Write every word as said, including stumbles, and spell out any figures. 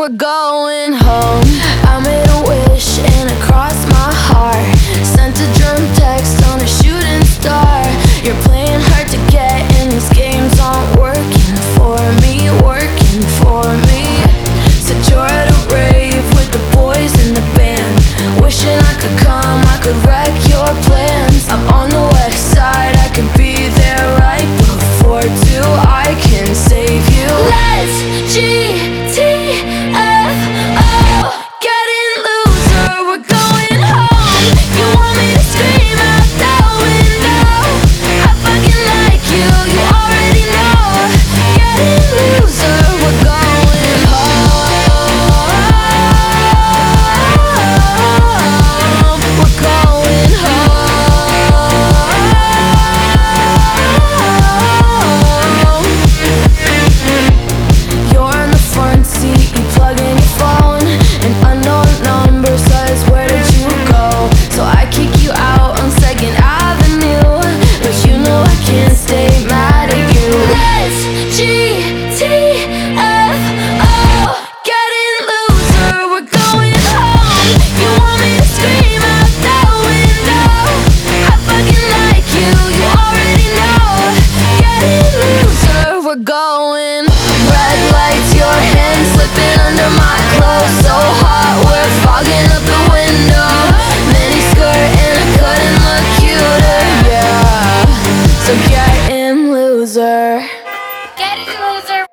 we're going home. I made a wish and it crossed my heart. Sent a drum text on a shooting star. You're playing hard to get and these games aren't working for me, working for me. Said you're at a rave with the boys in the band. Wishing I could come, I could wreck your plans. I'm on the west side, I could be there right before two. I can save you. Let's G T F O, getting loser, we're going home. You want me to scream out the window? I fucking like you, you already know. Getting loser, we're going home. We're going home. You're in the front seat, you plug in your phone. An unknown number says, where did you go? So I kick you out on second Avenue, but you know I can't stay mad at you. Let's G T F O, getting loser, we're going home. You want me to scream out the window? I fucking like you, you already know. Getting loser, we're going. Red lights, your hands slipping under my clothes. So hot, we're fogging up the window. Mini skirt and I couldn't look cuter, yeah. So get in, loser. Get it, loser.